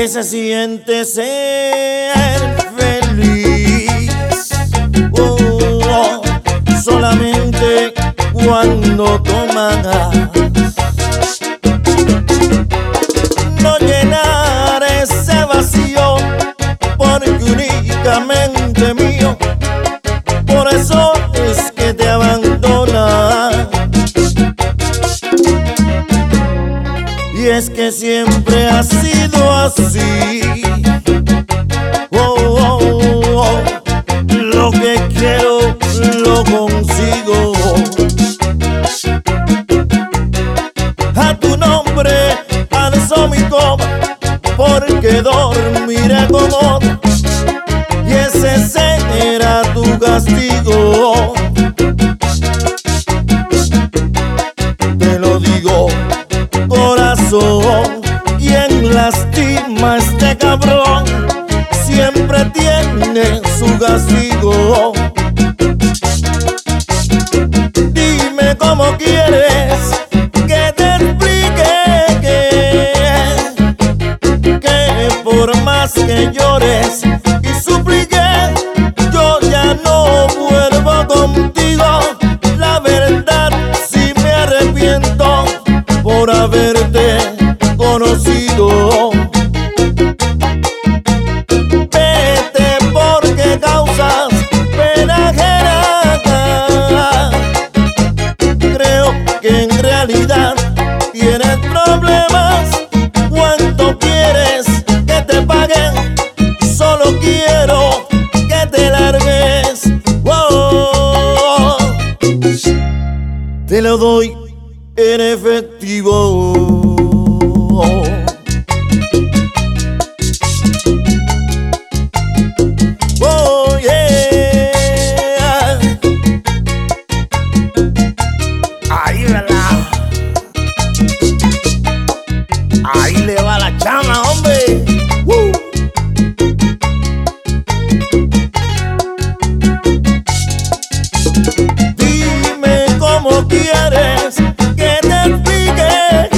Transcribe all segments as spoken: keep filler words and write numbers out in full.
que se siente ser feliz. Oh, oh, solamente cuando tomas. No llenar ese vacío porque únicamente mío. Por eso es que te abandona. Y es que siempre ha sido así. Oh, oh, oh. Lo que quiero lo consigo. A tu nombre alzo mi copa, porque dormiré con otro, y ese será tu castigo. Te lo digo, corazón, quien lastima a este cabrón siempre tiene su castigo. Dime cómo quieres que te explique que, que por más que llores y supliques, yo ya no vuelvo contigo. La verdad, sí me arrepiento por haberte conocido. Vete porque causas pena ajena. Creo que en realidad tienes problemas. ¿Cuánto quieres que te paguen? Solo quiero que te largues. Oh, te lo doy en efectivo. Oh, yeah. Ahí, ¿verdad? Ahí le va la chama, hombre. ¡Uh! Dime cómo quieres que te explique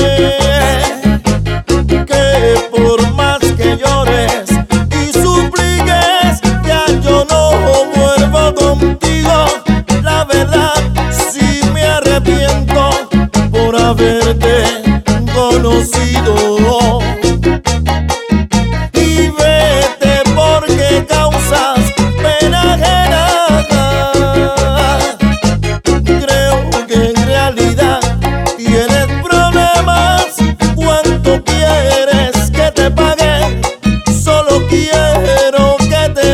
que por más que llores y supliques, ya yo no vuelvo contigo. La verdad, sí me arrepiento por haberte conocido. Y vete porque causas pena ajena. Creo que en realidad tienes problemas. ¿Cuánto quieres que te pague? Solo quiero que te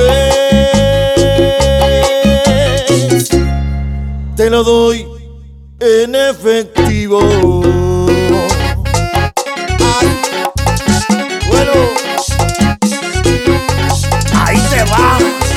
largues. Te lo doy en efectivo. Ay, bueno, ahí te va.